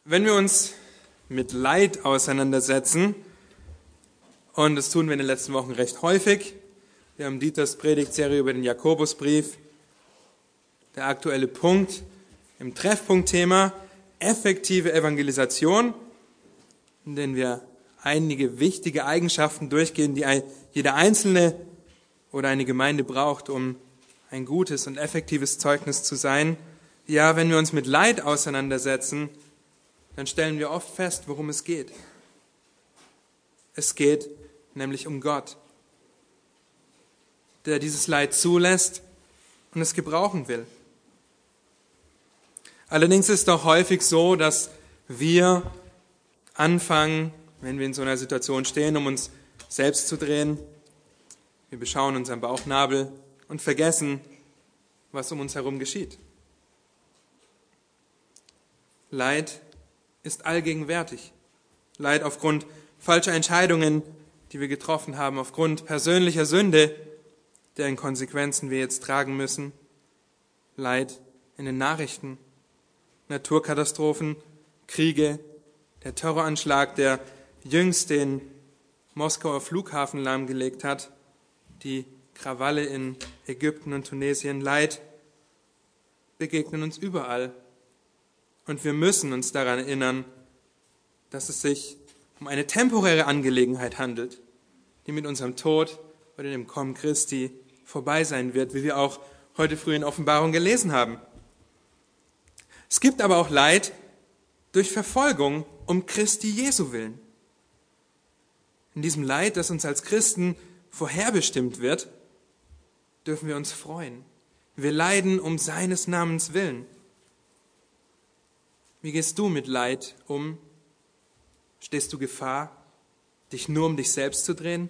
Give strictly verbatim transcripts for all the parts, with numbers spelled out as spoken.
Wenn wir uns mit Leid auseinandersetzen, und das tun wir in den letzten Wochen recht häufig, wir haben Dieters Predigtserie über den Jakobusbrief, der aktuelle Punkt im Treffpunktthema effektive Evangelisation, in dem wir einige wichtige Eigenschaften durchgehen, die jeder Einzelne oder eine Gemeinde braucht, um ein gutes und effektives Zeugnis zu sein. Ja, wenn wir uns mit Leid auseinandersetzen, dann stellen wir oft fest, worum es geht. Es geht nämlich um Gott, der dieses Leid zulässt und es gebrauchen will. Allerdings ist es doch häufig so, dass wir anfangen, wenn wir in so einer Situation stehen, um uns selbst zu drehen. Wir beschauen unseren Bauchnabel und vergessen, was um uns herum geschieht. Leid ist allgegenwärtig. Leid aufgrund falscher Entscheidungen, die wir getroffen haben, aufgrund persönlicher Sünde, deren Konsequenzen wir jetzt tragen müssen. Leid in den Nachrichten, Naturkatastrophen, Kriege, der Terroranschlag, der jüngst den Moskauer Flughafen lahmgelegt hat, die Krawalle in Ägypten und Tunesien. Leid begegnen uns überall. Und wir müssen uns daran erinnern, dass es sich um eine temporäre Angelegenheit handelt, die mit unserem Tod oder dem Kommen Christi vorbei sein wird, wie wir auch heute früh in Offenbarung gelesen haben. Es gibt aber auch Leid durch Verfolgung um Christi Jesu willen. In diesem Leid, das uns als Christen vorherbestimmt wird, dürfen wir uns freuen. Wir leiden um seines Namens willen. Wie gehst du mit Leid um? Stehst du Gefahr, dich nur um dich selbst zu drehen?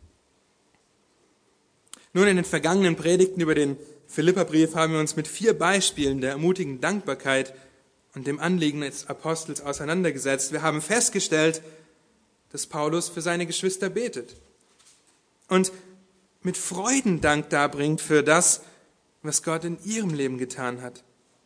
Nun, in den vergangenen Predigten über den Philipperbrief haben wir uns mit vier Beispielen der ermutigenden Dankbarkeit und dem Anliegen des Apostels auseinandergesetzt. Wir haben festgestellt, dass Paulus für seine Geschwister betet und mit Freuden Dank darbringt für das, was Gott in ihrem Leben getan hat.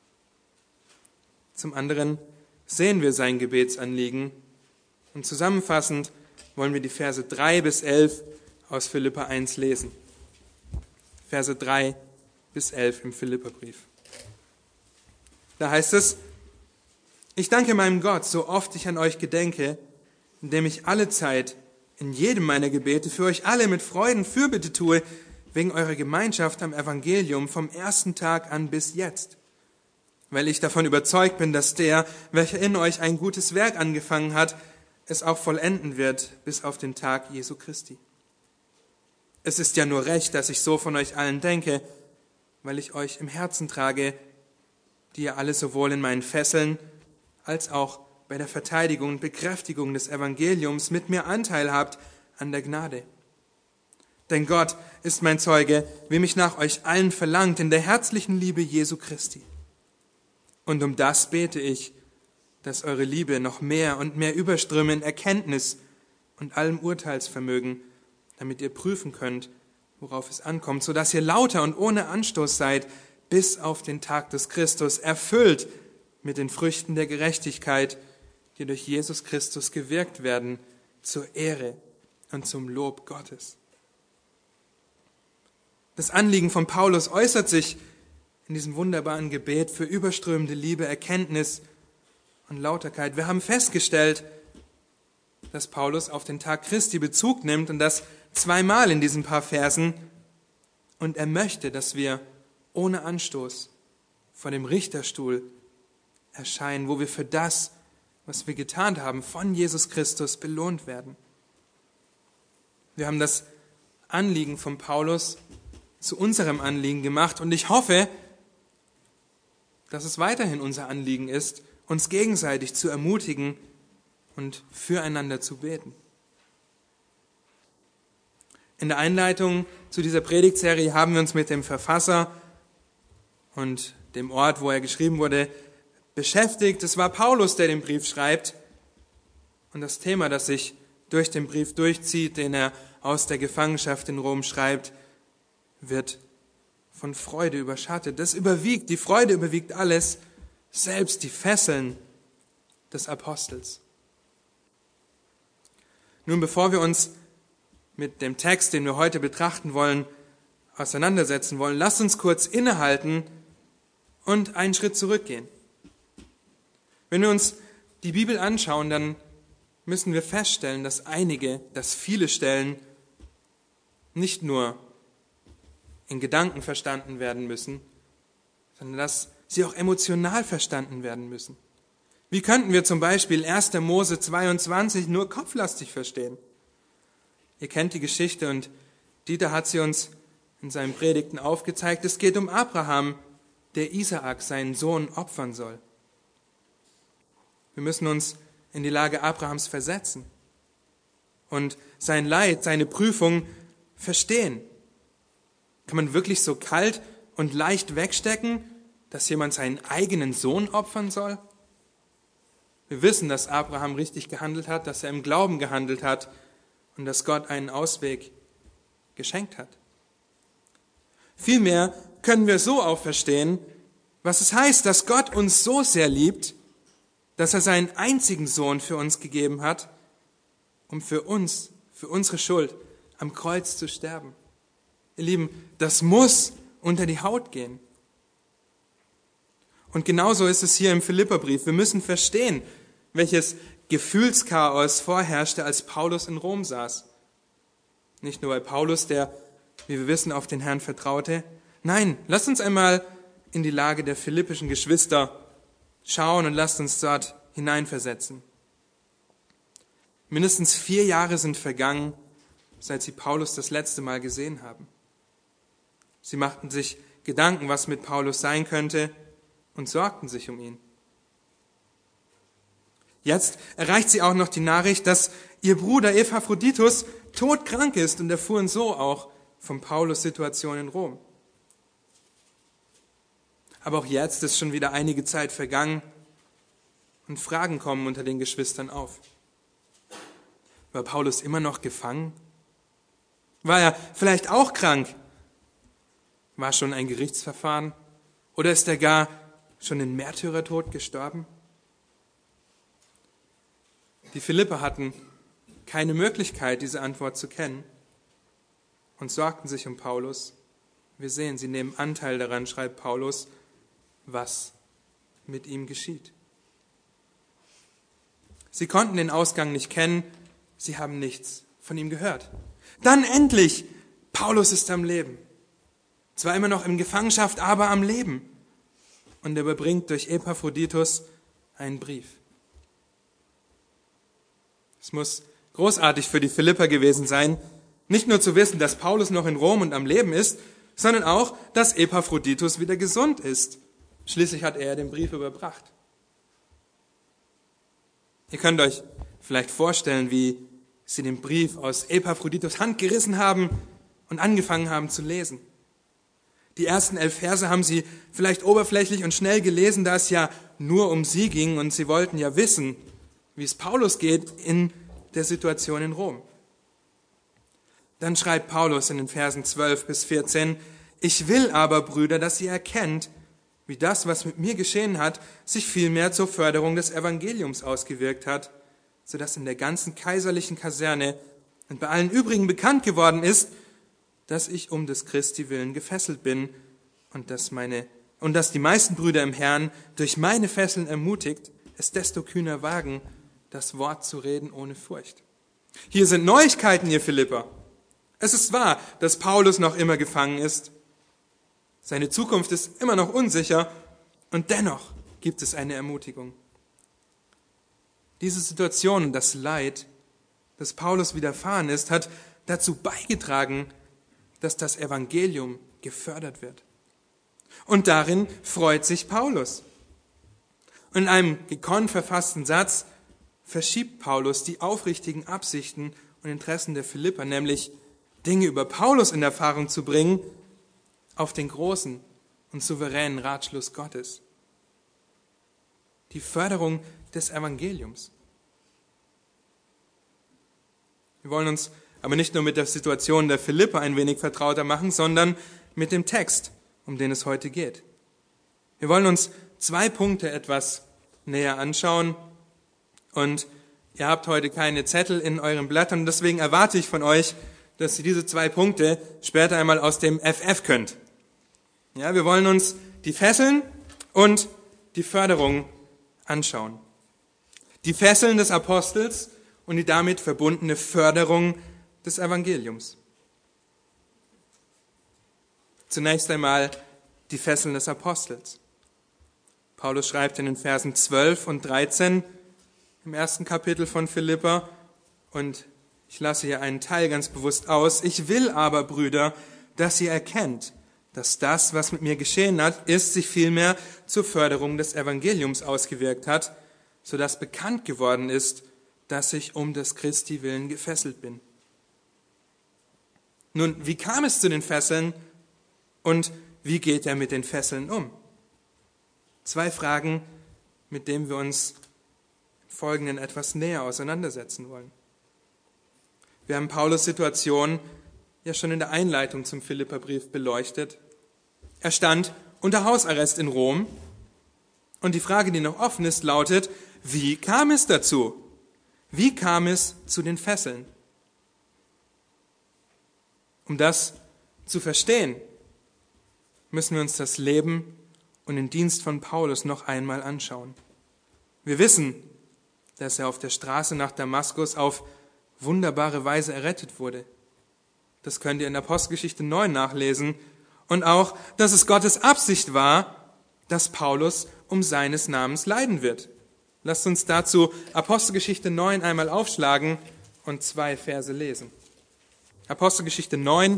Zum anderen sehen wir sein Gebetsanliegen und zusammenfassend wollen wir die Verse drei bis elf aus Philipper eins lesen. Verse drei bis elf im Philipperbrief. Da heißt es: Ich danke meinem Gott, so oft ich an euch gedenke, indem ich alle Zeit in jedem meiner Gebete für euch alle mit Freuden Fürbitte tue, wegen eurer Gemeinschaft am Evangelium vom ersten Tag an bis jetzt. Weil ich davon überzeugt bin, dass der, welcher in euch ein gutes Werk angefangen hat, es auch vollenden wird bis auf den Tag Jesu Christi. Es ist ja nur recht, dass ich so von euch allen denke, weil ich euch im Herzen trage, die ihr alle sowohl in meinen Fesseln als auch bei der Verteidigung und Bekräftigung des Evangeliums mit mir Anteil habt an der Gnade. Denn Gott ist mein Zeuge, wie mich nach euch allen verlangt in der herzlichen Liebe Jesu Christi. Und um das bete ich, dass eure Liebe noch mehr und mehr überströme in Erkenntnis und allem Urteilsvermögen, damit ihr prüfen könnt, worauf es ankommt, sodass ihr lauter und ohne Anstoß seid, bis auf den Tag des Christus, erfüllt mit den Früchten der Gerechtigkeit, die durch Jesus Christus gewirkt werden, zur Ehre und zum Lob Gottes. Das Anliegen von Paulus äußert sich in diesem wunderbaren Gebet für überströmende Liebe, Erkenntnis und Lauterkeit. Wir haben festgestellt, dass Paulus auf den Tag Christi Bezug nimmt und das zweimal in diesen paar Versen. Und er möchte, dass wir ohne Anstoß vor dem Richterstuhl erscheinen, wo wir für das, was wir getan haben, von Jesus Christus belohnt werden. Wir haben das Anliegen von Paulus zu unserem Anliegen gemacht und ich hoffe, dass es weiterhin unser Anliegen ist, uns gegenseitig zu ermutigen und füreinander zu beten. In der Einleitung zu dieser Predigtserie haben wir uns mit dem Verfasser und dem Ort, wo er geschrieben wurde, beschäftigt. Es war Paulus, der den Brief schreibt. Und das Thema, das sich durch den Brief durchzieht, den er aus der Gefangenschaft in Rom schreibt, wird von Freude überschattet. Das überwiegt, die Freude überwiegt alles, selbst die Fesseln des Apostels. Nun, bevor wir uns mit dem Text, den wir heute betrachten wollen, auseinandersetzen wollen, lasst uns kurz innehalten und einen Schritt zurückgehen. Wenn wir uns die Bibel anschauen, dann müssen wir feststellen, dass einige, dass viele Stellen nicht nur in Gedanken verstanden werden müssen, sondern dass sie auch emotional verstanden werden müssen. Wie könnten wir zum Beispiel erster Mose zweiundzwanzig nur kopflastig verstehen? Ihr kennt die Geschichte und Dieter hat sie uns in seinen Predigten aufgezeigt. Es geht um Abraham, der Isaak, seinen Sohn, opfern soll. Wir müssen uns in die Lage Abrahams versetzen und sein Leid, seine Prüfung verstehen. Kann man wirklich so kalt und leicht wegstecken, dass jemand seinen eigenen Sohn opfern soll? Wir wissen, dass Abraham richtig gehandelt hat, dass er im Glauben gehandelt hat und dass Gott einen Ausweg geschenkt hat. Vielmehr können wir so auch verstehen, was es heißt, dass Gott uns so sehr liebt, dass er seinen einzigen Sohn für uns gegeben hat, um für uns, für unsere Schuld am Kreuz zu sterben. Ihr Lieben, das muss unter die Haut gehen. Und genauso ist es hier im Philipperbrief. Wir müssen verstehen, welches Gefühlschaos vorherrschte, als Paulus in Rom saß. Nicht nur bei Paulus, der, wie wir wissen, auf den Herrn vertraute. Nein, lasst uns einmal in die Lage der philippischen Geschwister schauen und lasst uns dort hineinversetzen. Mindestens vier Jahre sind vergangen, seit sie Paulus das letzte Mal gesehen haben. Sie machten sich Gedanken, was mit Paulus sein könnte, und sorgten sich um ihn. Jetzt erreicht sie auch noch die Nachricht, dass ihr Bruder Epaphroditus todkrank ist und erfuhren so auch von Paulus' Situation in Rom. Aber auch jetzt ist schon wieder einige Zeit vergangen und Fragen kommen unter den Geschwistern auf. War Paulus immer noch gefangen? War er vielleicht auch krank? War schon ein Gerichtsverfahren? Oder ist er gar schon in Märtyrertod gestorben? Die Philipper hatten keine Möglichkeit, diese Antwort zu kennen und sorgten sich um Paulus. Wir sehen, sie nehmen Anteil daran, schreibt Paulus, was mit ihm geschieht. Sie konnten den Ausgang nicht kennen, sie haben nichts von ihm gehört. Dann endlich, Paulus ist am Leben. Zwar immer noch in Gefangenschaft, aber am Leben. Und er überbringt durch Epaphroditus einen Brief. Es muss großartig für die Philipper gewesen sein, nicht nur zu wissen, dass Paulus noch in Rom und am Leben ist, sondern auch, dass Epaphroditus wieder gesund ist. Schließlich hat er den Brief überbracht. Ihr könnt euch vielleicht vorstellen, wie sie den Brief aus Epaphroditus Hand gerissen haben und angefangen haben zu lesen. Die ersten elf Verse haben sie vielleicht oberflächlich und schnell gelesen, da es ja nur um sie ging und sie wollten ja wissen, wie es Paulus geht in der Situation in Rom. Dann schreibt Paulus in den Versen zwölf bis vierzehn, ich will aber, Brüder, dass ihr erkennt, wie das, was mit mir geschehen hat, sich vielmehr zur Förderung des Evangeliums ausgewirkt hat, sodass in der ganzen kaiserlichen Kaserne und bei allen übrigen bekannt geworden ist, dass ich um des Christi willen gefesselt bin und dass meine und dass die meisten Brüder im Herrn durch meine Fesseln ermutigt, es desto kühner wagen, das Wort zu reden ohne Furcht. Hier sind Neuigkeiten, ihr Philipper. Es ist wahr, dass Paulus noch immer gefangen ist. Seine Zukunft ist immer noch unsicher und dennoch gibt es eine Ermutigung. Diese Situation und das Leid, das Paulus widerfahren ist, hat dazu beigetragen, dass das Evangelium gefördert wird. Und darin freut sich Paulus. In einem gekonnt verfassten Satz verschiebt Paulus die aufrichtigen Absichten und Interessen der Philipper, nämlich Dinge über Paulus in Erfahrung zu bringen, auf den großen und souveränen Ratschluss Gottes. Die Förderung des Evangeliums. Wir wollen uns aber nicht nur mit der Situation der Philipper ein wenig vertrauter machen, sondern mit dem Text, um den es heute geht. Wir wollen uns zwei Punkte etwas näher anschauen Und ihr habt heute keine Zettel in euren Blättern. Und deswegen erwarte ich von euch, dass ihr diese zwei Punkte später einmal aus dem F F könnt. Ja, wir wollen uns die Fesseln und die Förderung anschauen. Die Fesseln des Apostels und die damit verbundene Förderung des Evangeliums. Zunächst einmal die Fesseln des Apostels. Paulus schreibt in den Versen zwölf und dreizehn im ersten Kapitel von Philipper, und ich lasse hier einen Teil ganz bewusst aus: Ich will aber, Brüder, dass ihr erkennt, dass das, was mit mir geschehen hat, ist, sich vielmehr zur Förderung des Evangeliums ausgewirkt hat, sodass bekannt geworden ist, dass ich um des Christi willen gefesselt bin. Nun, wie kam es zu den Fesseln und wie geht er mit den Fesseln um? Zwei Fragen, mit denen wir uns im Folgenden etwas näher auseinandersetzen wollen. Wir haben Paulus Situation ja schon in der Einleitung zum Philipperbrief beleuchtet. Er stand unter Hausarrest in Rom und die Frage, die noch offen ist, lautet: Wie kam es dazu? Wie kam es zu den Fesseln? Um das zu verstehen, müssen wir uns das Leben und den Dienst von Paulus noch einmal anschauen. Wir wissen, dass er auf der Straße nach Damaskus auf wunderbare Weise errettet wurde. Das könnt ihr in Apostelgeschichte neun nachlesen. Und auch, dass es Gottes Absicht war, dass Paulus um seines Namens leiden wird. Lasst uns dazu Apostelgeschichte neun einmal aufschlagen und zwei Verse lesen. Apostelgeschichte neun,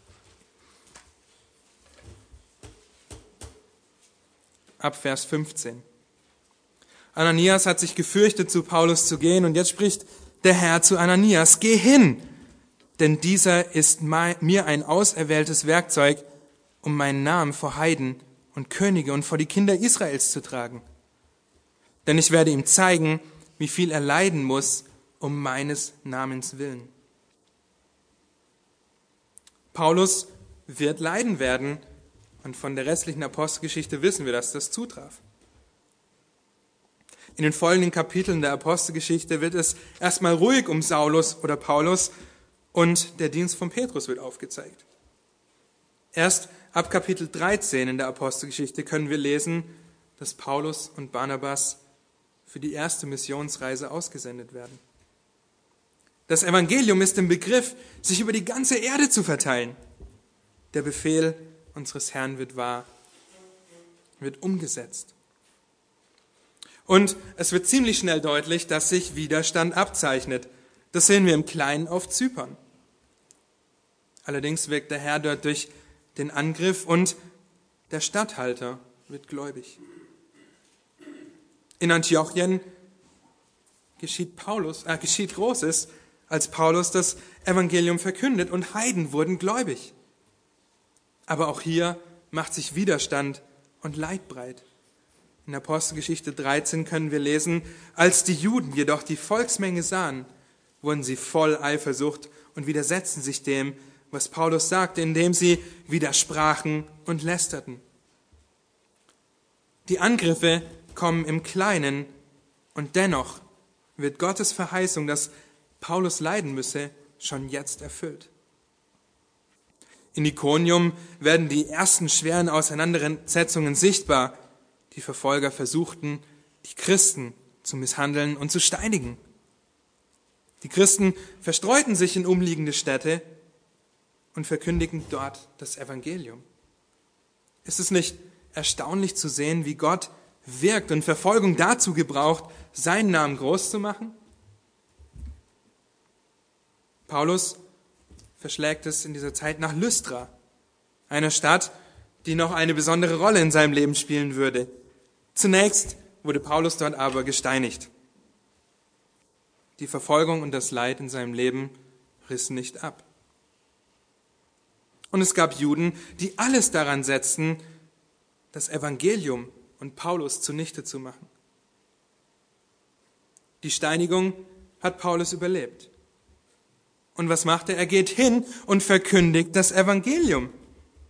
ab Vers fünfzehn. Ananias hat sich gefürchtet, zu Paulus zu gehen, und jetzt spricht der Herr zu Ananias: Geh hin, denn dieser ist mir ein auserwähltes Werkzeug, um meinen Namen vor Heiden und Könige und vor die Kinder Israels zu tragen. Denn ich werde ihm zeigen, wie viel er leiden muss, um meines Namens willen. Paulus wird leiden werden, und von der restlichen Apostelgeschichte wissen wir, dass das zutraf. In den folgenden Kapiteln der Apostelgeschichte wird es erstmal ruhig um Saulus oder Paulus, und der Dienst von Petrus wird aufgezeigt. Erst ab Kapitel dreizehn in der Apostelgeschichte können wir lesen, dass Paulus und Barnabas für die erste Missionsreise ausgesendet werden. Das Evangelium ist im Begriff, sich über die ganze Erde zu verteilen. Der Befehl unseres Herrn wird wahr, wird umgesetzt. Und es wird ziemlich schnell deutlich, dass sich Widerstand abzeichnet. Das sehen wir im Kleinen auf Zypern. Allerdings wirkt der Herr dort durch den Angriff, und der Statthalter wird gläubig. In Antiochien geschieht, Paulus, äh, geschieht Großes, als Paulus das Evangelium verkündet, und Heiden wurden gläubig. Aber auch hier macht sich Widerstand und Leid breit. In Apostelgeschichte dreizehn können wir lesen: Als die Juden jedoch die Volksmenge sahen, wurden sie voll Eifersucht und widersetzten sich dem, was Paulus sagte, indem sie widersprachen und lästerten. Die Angriffe kommen im Kleinen, und dennoch wird Gottes Verheißung, dass Paulus leiden müsse, schon jetzt erfüllt. In Ikonium werden die ersten schweren Auseinandersetzungen sichtbar. Die Verfolger versuchten, die Christen zu misshandeln und zu steinigen. Die Christen verstreuten sich in umliegende Städte und verkündigten dort das Evangelium. Ist es nicht erstaunlich zu sehen, wie Gott wirkt und Verfolgung dazu gebraucht, seinen Namen groß zu machen? Paulus verschlägt es in dieser Zeit nach Lystra, einer Stadt, die noch eine besondere Rolle in seinem Leben spielen würde. Zunächst wurde Paulus dort aber gesteinigt. Die Verfolgung und das Leid in seinem Leben rissen nicht ab. Und es gab Juden, die alles daran setzten, das Evangelium und Paulus zunichte zu machen. Die Steinigung hat Paulus überlebt. Und was macht er? Er geht hin und verkündigt das Evangelium.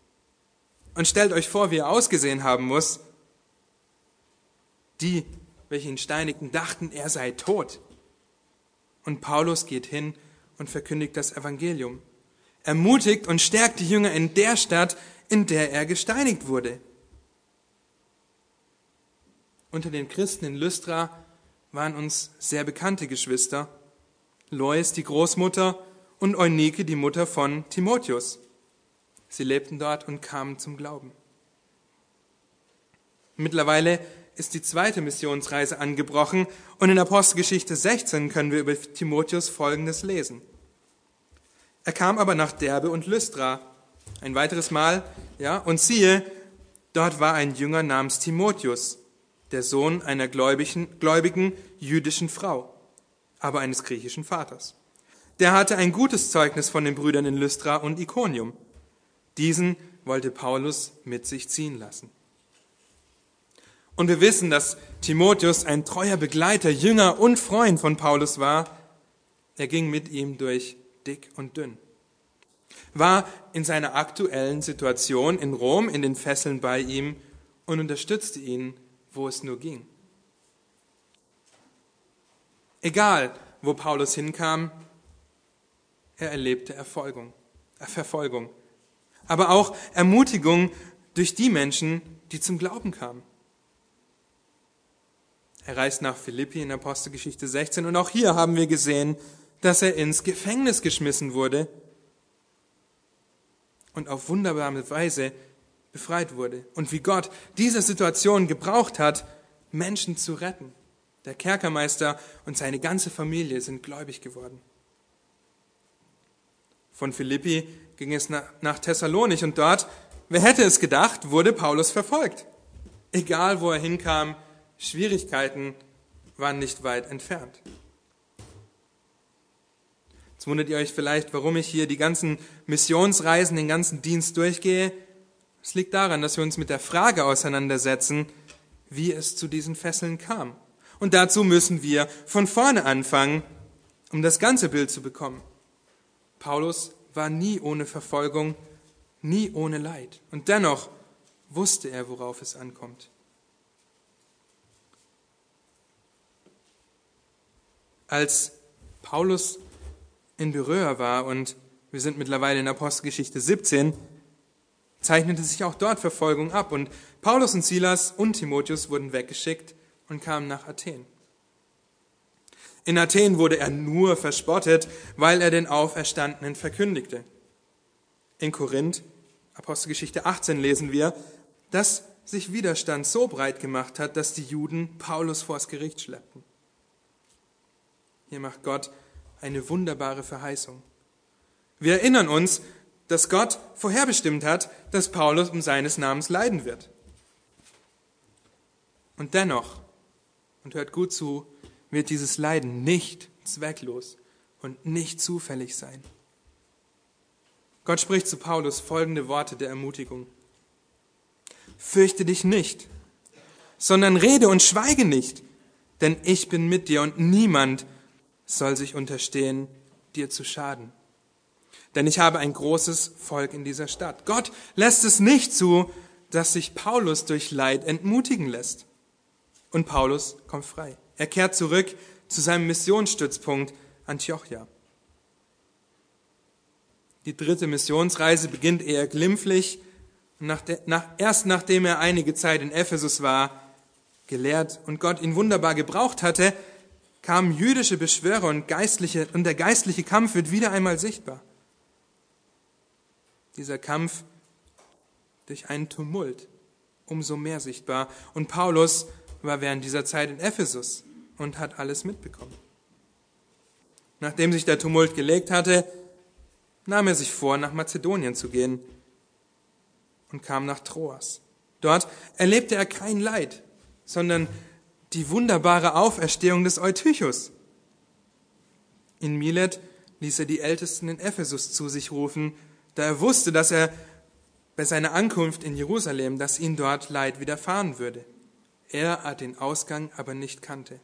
Und stellt euch vor, wie er ausgesehen haben muss. Die welche ihn steinigten, dachten, er sei tot. Und Paulus geht hin und verkündigt das Evangelium, ermutigt und stärkt die Jünger in der Stadt, in der er gesteinigt wurde. Unter den Christen in Lystra waren uns sehr bekannte Geschwister, Lois, die Großmutter, und Eunike, die Mutter von Timotheus. Sie lebten dort und kamen zum Glauben. Mittlerweile ist die zweite Missionsreise angebrochen und in Apostelgeschichte sechzehn können wir über Timotheus Folgendes lesen. Er kam aber nach Derbe und Lystra ein weiteres Mal, ja, und siehe, dort war ein Jünger namens Timotheus, der Sohn einer gläubigen, gläubigen jüdischen Frau, aber eines griechischen Vaters. Der hatte ein gutes Zeugnis von den Brüdern in Lystra und Ikonium. Diesen wollte Paulus mit sich ziehen lassen. Und wir wissen, dass Timotheus ein treuer Begleiter, Jünger und Freund von Paulus war. Er ging mit ihm durch dick und dünn. War in seiner aktuellen Situation in Rom in den Fesseln bei ihm und unterstützte ihn, wo es nur ging. Egal, wo Paulus hinkam, er erlebte Erfolgung, äh, Verfolgung, aber auch Ermutigung durch die Menschen, die zum Glauben kamen. Er reist nach Philippi in Apostelgeschichte sechzehn und auch hier haben wir gesehen, dass er ins Gefängnis geschmissen wurde und auf wunderbare Weise befreit wurde. Und wie Gott diese Situation gebraucht hat, Menschen zu retten. Der Kerkermeister und seine ganze Familie sind gläubig geworden. Von Philippi ging es nach Thessalonich und dort, wer hätte es gedacht, wurde Paulus verfolgt. Egal, wo er hinkam, Schwierigkeiten waren nicht weit entfernt. Jetzt wundert ihr euch vielleicht, warum ich hier die ganzen Missionsreisen, den ganzen Dienst durchgehe. Es liegt daran, dass wir uns mit der Frage auseinandersetzen, wie es zu diesen Fesseln kam. Und dazu müssen wir von vorne anfangen, um das ganze Bild zu bekommen. Paulus war nie ohne Verfolgung, nie ohne Leid. Und dennoch wusste er, worauf es ankommt. Als Paulus in Beröa war, und wir sind mittlerweile in Apostelgeschichte siebzehn, zeichnete sich auch dort Verfolgung ab. Und Paulus und Silas und Timotheus wurden weggeschickt und kamen nach Athen. In Athen wurde er nur verspottet, weil er den Auferstandenen verkündigte. In Korinth, Apostelgeschichte achtzehn, lesen wir, dass sich Widerstand so breit gemacht hat, dass die Juden Paulus vors Gericht schleppten. Hier macht Gott eine wunderbare Verheißung. Wir erinnern uns, dass Gott vorherbestimmt hat, dass Paulus um seines Namens leiden wird. Und dennoch, und hört gut zu, wird dieses Leiden nicht zwecklos und nicht zufällig sein. Gott spricht zu Paulus folgende Worte der Ermutigung. Fürchte dich nicht, sondern rede und schweige nicht, denn ich bin mit dir und niemand soll sich unterstehen, dir zu schaden. Denn ich habe ein großes Volk in dieser Stadt. Gott lässt es nicht zu, dass sich Paulus durch Leid entmutigen lässt. Und Paulus kommt frei. Er kehrt zurück zu seinem Missionsstützpunkt Antiochia. Die dritte Missionsreise beginnt eher glimpflich. Und nach de, nach, erst nachdem er einige Zeit in Ephesus war, gelehrt und Gott ihn wunderbar gebraucht hatte, kamen jüdische Beschwörer und, geistliche, und der geistliche Kampf wird wieder einmal sichtbar. Dieser Kampf durch einen Tumult umso mehr sichtbar. Und Paulus war während dieser Zeit in Ephesus und hat alles mitbekommen. Nachdem sich der Tumult gelegt hatte, nahm er sich vor, nach Mazedonien zu gehen und kam nach Troas. Dort erlebte er kein Leid, sondern die wunderbare Auferstehung des Eutychus. In Milet ließ er die Ältesten in Ephesus zu sich rufen, da er wusste, dass er bei seiner Ankunft in Jerusalem, dass ihm dort Leid widerfahren würde. Er den Ausgang aber nicht kannte.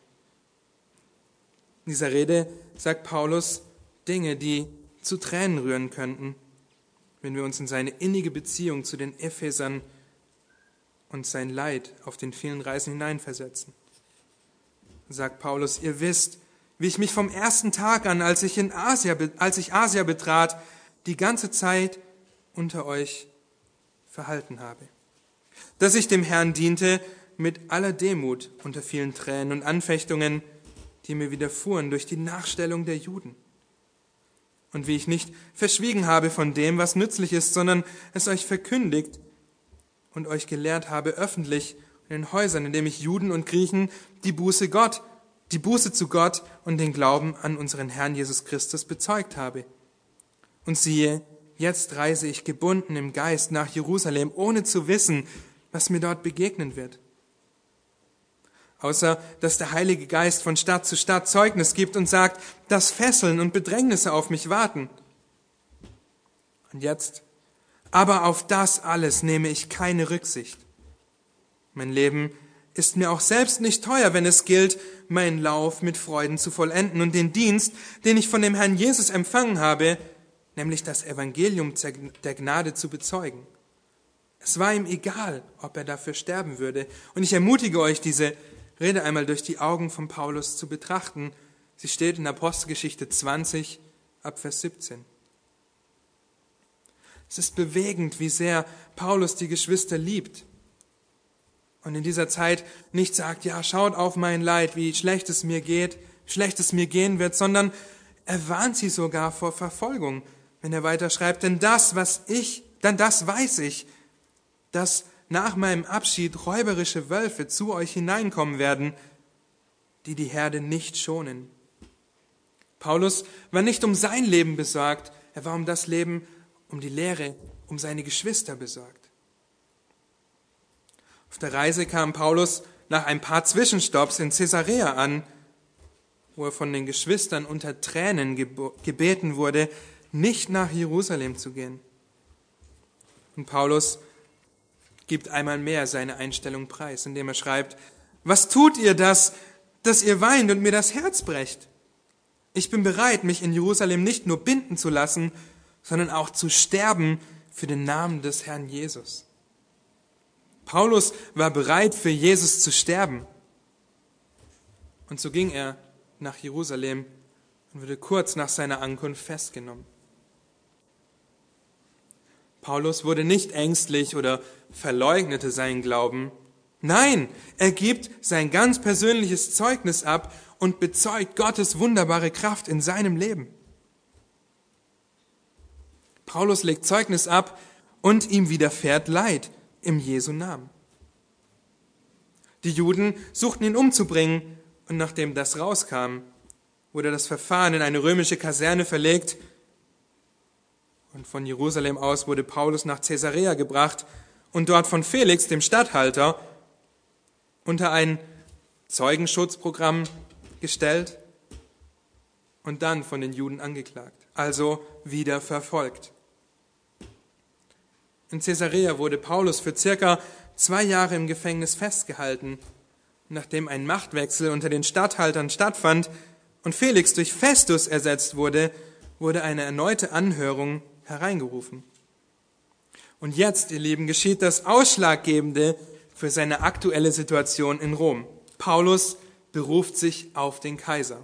In dieser Rede sagt Paulus Dinge, die zu Tränen rühren könnten, wenn wir uns in seine innige Beziehung zu den Ephesern und sein Leid auf den vielen Reisen hineinversetzen. sagt Paulus, ihr wisst, wie ich mich vom ersten Tag an, als ich in Asia, als ich Asia betrat, die ganze Zeit unter euch verhalten habe. Dass ich dem Herrn diente mit aller Demut unter vielen Tränen und Anfechtungen, die mir widerfuhren durch die Nachstellung der Juden. Und wie ich nicht verschwiegen habe von dem, was nützlich ist, sondern es euch verkündigt und euch gelehrt habe öffentlich in den Häusern, indem ich Juden und Griechen die Buße Gott, die Buße zu Gott und den Glauben an unseren Herrn Jesus Christus bezeugt habe. Und siehe, jetzt reise ich gebunden im Geist nach Jerusalem, ohne zu wissen, was mir dort begegnen wird. Außer, dass der Heilige Geist von Stadt zu Stadt Zeugnis gibt und sagt, dass Fesseln und Bedrängnisse auf mich warten. Und jetzt, aber auf das alles nehme ich keine Rücksicht. Mein Leben ist mir auch selbst nicht teuer, wenn es gilt, meinen Lauf mit Freuden zu vollenden und den Dienst, den ich von dem Herrn Jesus empfangen habe, nämlich das Evangelium der Gnade zu bezeugen. Es war ihm egal, ob er dafür sterben würde. Und ich ermutige euch, diese Rede einmal durch die Augen von Paulus zu betrachten. Sie steht in Apostelgeschichte zwanzig, ab Vers siebzehn. Es ist bewegend, wie sehr Paulus die Geschwister liebt. Und in dieser Zeit nicht sagt, ja, schaut auf mein Leid, wie schlecht es mir geht, wie schlecht es mir gehen wird, sondern er warnt sie sogar vor Verfolgung, wenn er weiter schreibt, denn das, was ich, denn das weiß ich, dass nach meinem Abschied räuberische Wölfe zu euch hineinkommen werden, die die Herde nicht schonen. Paulus war nicht um sein Leben besorgt, er war um das Leben, um die Lehre, um seine Geschwister besorgt. Auf der Reise kam Paulus nach ein paar Zwischenstopps in Caesarea an, wo er von den Geschwistern unter Tränen gebeten wurde, nicht nach Jerusalem zu gehen. Und Paulus gibt einmal mehr seine Einstellung preis, indem er schreibt, was tut ihr das, dass ihr weint und mir das Herz brecht? Ich bin bereit, mich in Jerusalem nicht nur binden zu lassen, sondern auch zu sterben für den Namen des Herrn Jesus. Paulus war bereit, für Jesus zu sterben. Und so ging er nach Jerusalem und wurde kurz nach seiner Ankunft festgenommen. Paulus wurde nicht ängstlich oder verleugnete seinen Glauben. Nein, er gibt sein ganz persönliches Zeugnis ab und bezeugt Gottes wunderbare Kraft in seinem Leben. Paulus legt Zeugnis ab und ihm widerfährt Leid im Jesu Namen. Die Juden suchten ihn umzubringen und nachdem das rauskam, wurde das Verfahren in eine römische Kaserne verlegt und von Jerusalem aus wurde Paulus nach Caesarea gebracht und dort von Felix, dem Statthalter, unter ein Zeugenschutzprogramm gestellt und dann von den Juden angeklagt, also wieder verfolgt. In Caesarea wurde Paulus für circa zwei Jahre im Gefängnis festgehalten. Nachdem ein Machtwechsel unter den Statthaltern stattfand und Felix durch Festus ersetzt wurde, wurde eine erneute Anhörung hereingerufen. Und jetzt, ihr Lieben, geschieht das Ausschlaggebende für seine aktuelle Situation in Rom. Paulus beruft sich auf den Kaiser.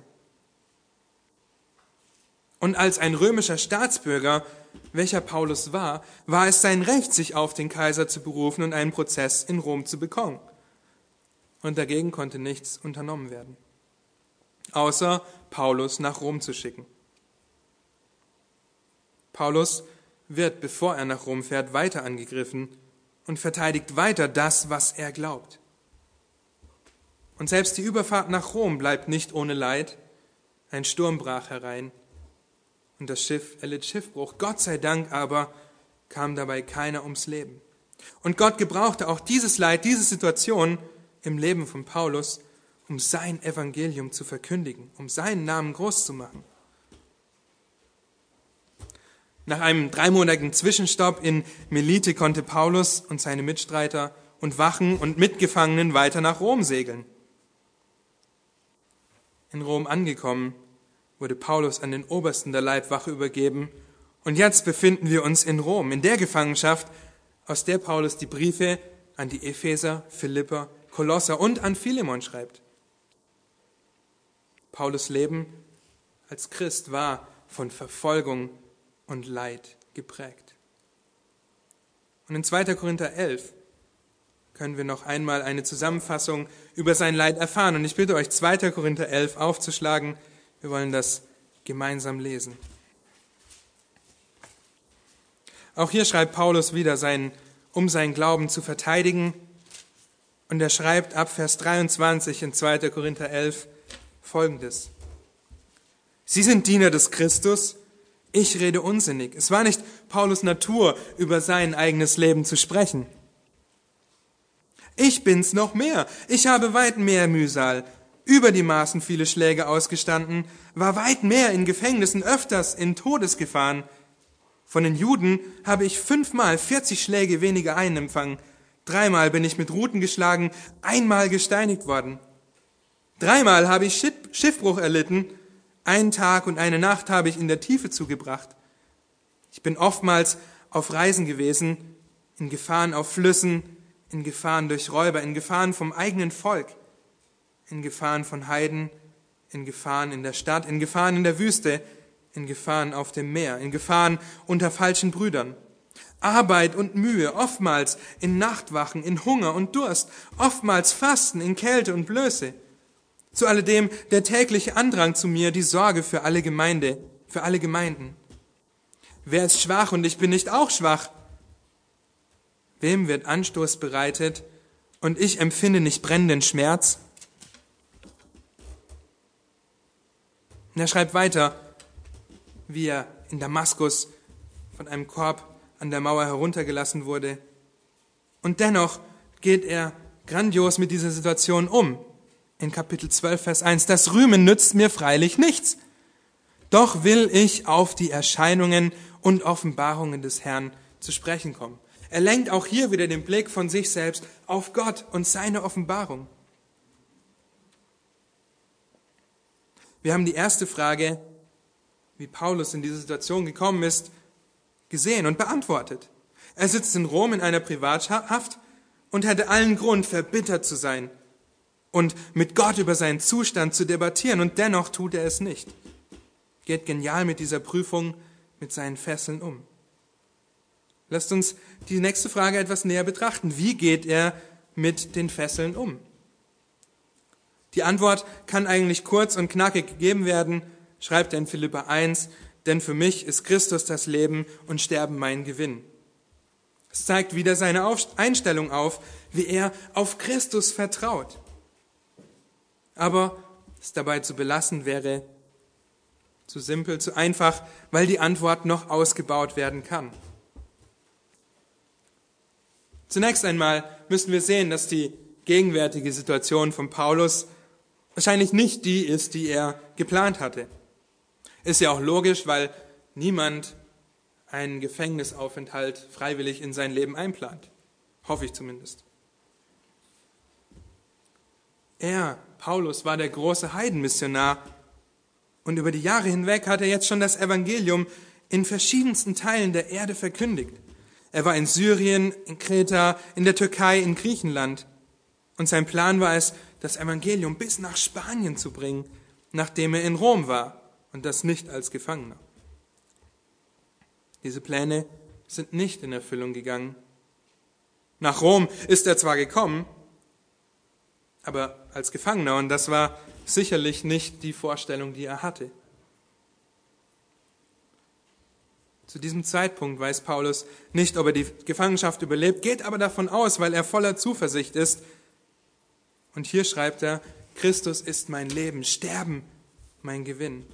Und als ein römischer Staatsbürger, welcher Paulus war, war es sein Recht, sich auf den Kaiser zu berufen und einen Prozess in Rom zu bekommen. Und dagegen konnte nichts unternommen werden, außer Paulus nach Rom zu schicken. Paulus wird, bevor er nach Rom fährt, weiter angegriffen und verteidigt weiter das, was er glaubt. Und selbst die Überfahrt nach Rom bleibt nicht ohne Leid. Ein Sturm brach herein und das Schiff erlitt Schiffbruch. Gott sei Dank aber kam dabei keiner ums Leben. Und Gott gebrauchte auch dieses Leid, diese Situation im Leben von Paulus, um sein Evangelium zu verkündigen, um seinen Namen groß zu machen. Nach einem dreimonatigen Zwischenstopp in Melite konnte Paulus und seine Mitstreiter und Wachen und Mitgefangenen weiter nach Rom segeln. In Rom angekommen, wurde Paulus an den Obersten der Leibwache übergeben und jetzt befinden wir uns in Rom, in der Gefangenschaft, aus der Paulus die Briefe an die Epheser, Philipper, Kolosser und an Philemon schreibt. Paulus' Leben als Christ war von Verfolgung und Leid geprägt. Und in zweiter Korinther elf können wir noch einmal eine Zusammenfassung über sein Leid erfahren. Und ich bitte euch, zweiter Korinther elf aufzuschlagen. Wir wollen das gemeinsam lesen. Auch hier schreibt Paulus wieder, seinen, um seinen Glauben zu verteidigen. Und er schreibt ab Vers dreiundzwanzig in zweiter Korinther elf Folgendes. Sie sind Diener des Christus, ich rede unsinnig. Es war nicht Paulus' Natur, über sein eigenes Leben zu sprechen. Ich bin's noch mehr. Ich habe weit mehr Mühsal, über die Maßen viele Schläge ausgestanden, war weit mehr in Gefängnissen, öfters in Todesgefahren. Von den Juden habe ich fünfmal vierzig Schläge weniger einempfangen. Dreimal bin ich mit Ruten geschlagen, einmal gesteinigt worden. Dreimal habe ich Schiffbruch erlitten, einen Tag und eine Nacht habe ich in der Tiefe zugebracht. Ich bin oftmals auf Reisen gewesen, in Gefahren auf Flüssen, in Gefahren durch Räuber, in Gefahren vom eigenen Volk, in Gefahren von Heiden, in Gefahren in der Stadt, in Gefahren in der Wüste, in Gefahren auf dem Meer, in Gefahren unter falschen Brüdern. Arbeit und Mühe, oftmals in Nachtwachen, in Hunger und Durst, oftmals Fasten, in Kälte und Blöße. Zu alledem der tägliche Andrang zu mir, die Sorge für alle Gemeinde, für alle Gemeinden. Wer ist schwach und ich bin nicht auch schwach? Wem wird Anstoß bereitet und ich empfinde nicht brennenden Schmerz? Und er schreibt weiter, wie er in Damaskus von einem Korb an der Mauer heruntergelassen wurde. Und dennoch geht er grandios mit dieser Situation um. In Kapitel zwölf, Vers eins, das Rühmen nützt mir freilich nichts. Doch will ich auf die Erscheinungen und Offenbarungen des Herrn zu sprechen kommen. Er lenkt auch hier wieder den Blick von sich selbst auf Gott und seine Offenbarung. Wir haben die erste Frage, wie Paulus in diese Situation gekommen ist, gesehen und beantwortet. Er sitzt in Rom in einer Privathaft und hätte allen Grund, verbittert zu sein und mit Gott über seinen Zustand zu debattieren, und dennoch tut er es nicht. Geht genial mit dieser Prüfung, mit seinen Fesseln um. Lasst uns die nächste Frage etwas näher betrachten. Wie geht er mit den Fesseln um? Die Antwort kann eigentlich kurz und knackig gegeben werden, schreibt er in Philipper eins, denn für mich ist Christus das Leben und Sterben mein Gewinn. Es zeigt wieder seine Einstellung auf, wie er auf Christus vertraut. Aber es dabei zu belassen wäre zu simpel, zu einfach, weil die Antwort noch ausgebaut werden kann. Zunächst einmal müssen wir sehen, dass die gegenwärtige Situation von Paulus wahrscheinlich nicht die ist, die er geplant hatte. Ist ja auch logisch, weil niemand einen Gefängnisaufenthalt freiwillig in sein Leben einplant. Hoffe ich zumindest. Er, Paulus, war der große Heidenmissionar und über die Jahre hinweg hat er jetzt schon das Evangelium in verschiedensten Teilen der Erde verkündigt. Er war in Syrien, in Kreta, in der Türkei, in Griechenland. Und sein Plan war es, das Evangelium bis nach Spanien zu bringen, nachdem er in Rom war, und das nicht als Gefangener. Diese Pläne sind nicht in Erfüllung gegangen. Nach Rom ist er zwar gekommen, aber als Gefangener, und das war sicherlich nicht die Vorstellung, die er hatte. Zu diesem Zeitpunkt weiß Paulus nicht, ob er die Gefangenschaft überlebt, geht aber davon aus, weil er voller Zuversicht ist. Und hier schreibt er, Christus ist mein Leben, Sterben mein Gewinn.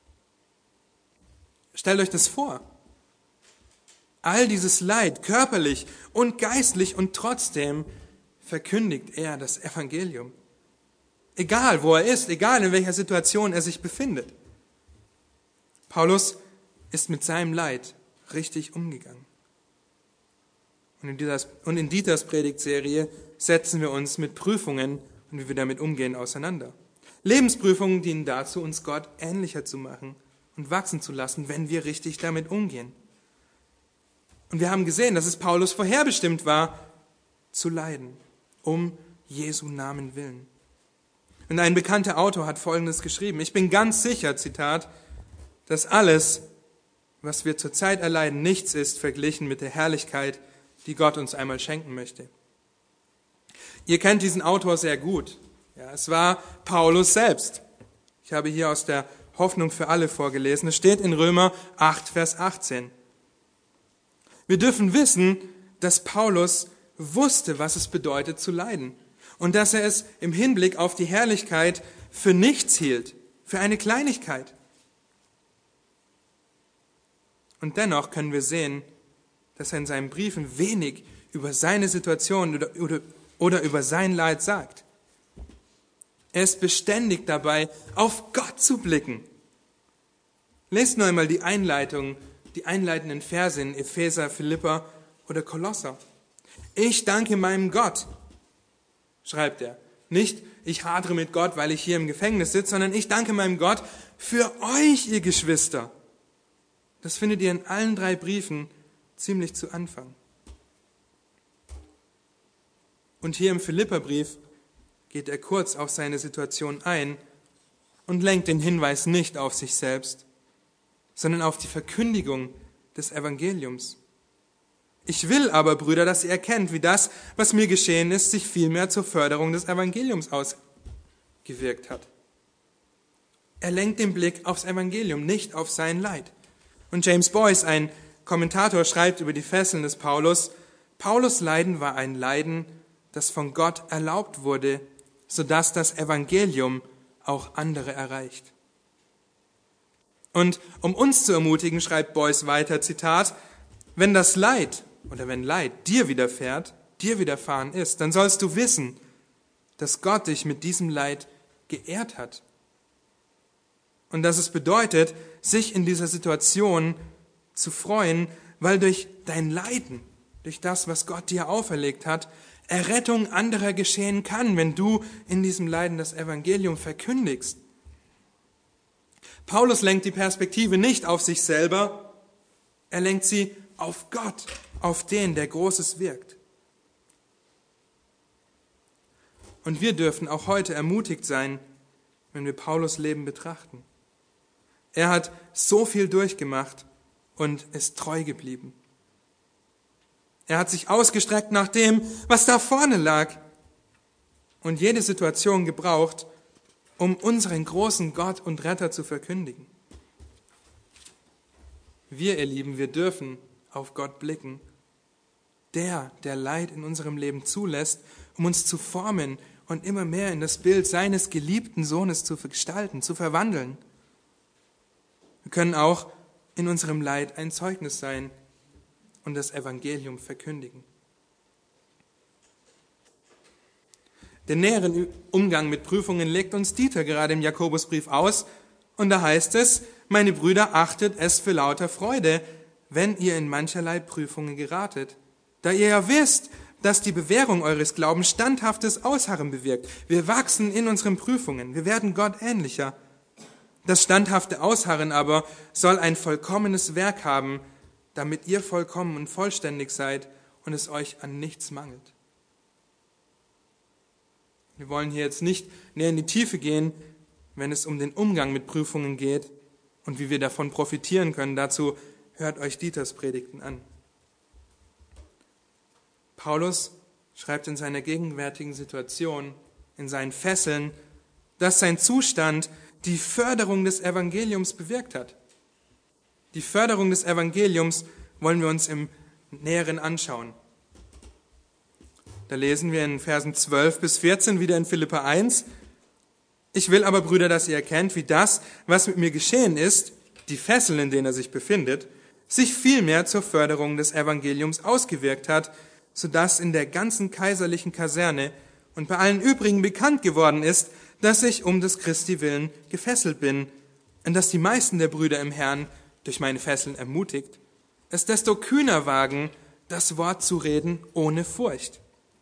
Stellt euch das vor. All dieses Leid, körperlich und geistlich, und trotzdem verkündigt er das Evangelium. Egal, wo er ist, egal, in welcher Situation er sich befindet. Paulus ist mit seinem Leid richtig umgegangen. Und in, dieser, und in Dieters Predigtserie setzen wir uns mit Prüfungen und wie wir damit umgehen auseinander. Lebensprüfungen dienen dazu, uns Gott ähnlicher zu machen und wachsen zu lassen, wenn wir richtig damit umgehen. Und wir haben gesehen, dass es Paulus vorherbestimmt war, zu leiden, um Jesu Namen willen. Und ein bekannter Autor hat Folgendes geschrieben: Ich bin ganz sicher, Zitat, dass alles, was wir zurzeit erleiden, nichts ist verglichen mit der Herrlichkeit, die Gott uns einmal schenken möchte. Ihr kennt diesen Autor sehr gut. Ja, es war Paulus selbst. Ich habe hier aus der Hoffnung für alle vorgelesen. Es steht in Römer acht, Vers achtzehn. Wir dürfen wissen, dass Paulus wusste, was es bedeutet zu leiden und dass er es im Hinblick auf die Herrlichkeit für nichts hielt, für eine Kleinigkeit. Und dennoch können wir sehen, dass er in seinen Briefen wenig über seine Situation oder, oder, oder über sein Leid sagt. Er ist beständig dabei, auf Gott zu blicken. Lest nur einmal die Einleitung, die einleitenden Verse in Epheser, Philipper oder Kolosser. Ich danke meinem Gott, schreibt er. Nicht, ich hadere mit Gott, weil ich hier im Gefängnis sitze, sondern ich danke meinem Gott für euch, ihr Geschwister. Das findet ihr in allen drei Briefen ziemlich zu Anfang. Und hier im Philipperbrief geht er kurz auf seine Situation ein und lenkt den Hinweis nicht auf sich selbst, sondern auf die Verkündigung des Evangeliums. Ich will aber, Brüder, dass ihr erkennt, wie das, was mir geschehen ist, sich vielmehr zur Förderung des Evangeliums ausgewirkt hat. Er lenkt den Blick aufs Evangelium, nicht auf sein Leid. Und James Boyce, ein Kommentator, schreibt über die Fesseln des Paulus: Paulus' Leiden war ein Leiden, das von Gott erlaubt wurde, sodass das Evangelium auch andere erreicht. Und um uns zu ermutigen, schreibt Boyce weiter, Zitat, wenn das Leid oder wenn Leid dir widerfährt, dir widerfahren ist, dann sollst du wissen, dass Gott dich mit diesem Leid geehrt hat. Und dass es bedeutet, sich in dieser Situation zu freuen, weil durch dein Leiden, durch das, was Gott dir auferlegt hat, Errettung anderer geschehen kann, wenn du in diesem Leiden das Evangelium verkündigst. Paulus lenkt die Perspektive nicht auf sich selber, er lenkt sie auf Gott, auf den, der Großes wirkt. Und wir dürfen auch heute ermutigt sein, wenn wir Paulus' Leben betrachten. Er hat so viel durchgemacht und ist treu geblieben. Er hat sich ausgestreckt nach dem, was da vorne lag und jede Situation gebraucht, um unseren großen Gott und Retter zu verkündigen. Wir, ihr Lieben, wir dürfen auf Gott blicken. Der, der Leid in unserem Leben zulässt, um uns zu formen und immer mehr in das Bild seines geliebten Sohnes zu gestalten, zu verwandeln. Wir können auch in unserem Leid ein Zeugnis sein und das Evangelium verkündigen. Den näheren Umgang mit Prüfungen legt uns Dieter gerade im Jakobusbrief aus. Und da heißt es, meine Brüder, achtet es für lauter Freude, wenn ihr in mancherlei Prüfungen geratet. Da ihr ja wisst, dass die Bewährung eures Glaubens standhaftes Ausharren bewirkt. Wir wachsen in unseren Prüfungen, wir werden Gott ähnlicher. Das standhafte Ausharren aber soll ein vollkommenes Werk haben, damit ihr vollkommen und vollständig seid und es euch an nichts mangelt. Wir wollen hier jetzt nicht näher in die Tiefe gehen, wenn es um den Umgang mit Prüfungen geht und wie wir davon profitieren können. Dazu hört euch Dieters Predigten an. Paulus schreibt in seiner gegenwärtigen Situation, in seinen Fesseln, dass sein Zustand die Förderung des Evangeliums bewirkt hat. Die Förderung des Evangeliums wollen wir uns im Näheren anschauen. Da lesen wir in Versen zwölf bis vierzehn wieder in Philipper eins. Ich will aber, Brüder, dass ihr erkennt, wie das, was mit mir geschehen ist, die Fesseln, in denen er sich befindet, sich vielmehr zur Förderung des Evangeliums ausgewirkt hat, sodass in der ganzen kaiserlichen Kaserne und bei allen übrigen bekannt geworden ist, dass ich um des Christi willen gefesselt bin und dass die meisten der Brüder im Herrn, durch meine Fesseln ermutigt, es desto kühner wagen, das Wort zu reden ohne Furcht.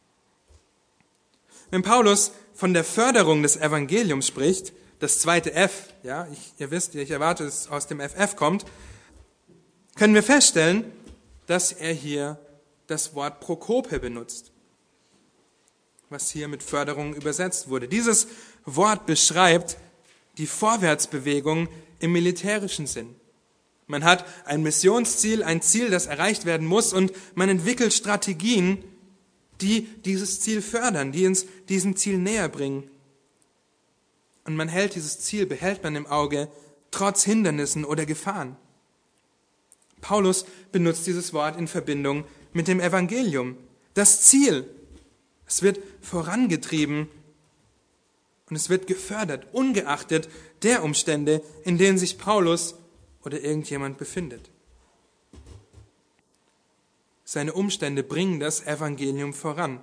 Wenn Paulus von der Förderung des Evangeliums spricht, das zweite F, ja, ich, ihr wisst, ich erwarte, dass es aus dem F F kommt, können wir feststellen, dass er hier das Wort Prokope benutzt, was hier mit Förderung übersetzt wurde. Dieses Wort beschreibt die Vorwärtsbewegung im militärischen Sinn. Man hat ein Missionsziel, ein Ziel, das erreicht werden muss, und man entwickelt Strategien, die dieses Ziel fördern, die uns diesem Ziel näher bringen. Und man hält dieses Ziel, behält man im Auge, trotz Hindernissen oder Gefahren. Paulus benutzt dieses Wort in Verbindung mit dem Evangelium. Das Ziel, es wird vorangetrieben und es wird gefördert, ungeachtet der Umstände, in denen sich Paulus oder irgendjemand befindet. Seine Umstände bringen das Evangelium voran.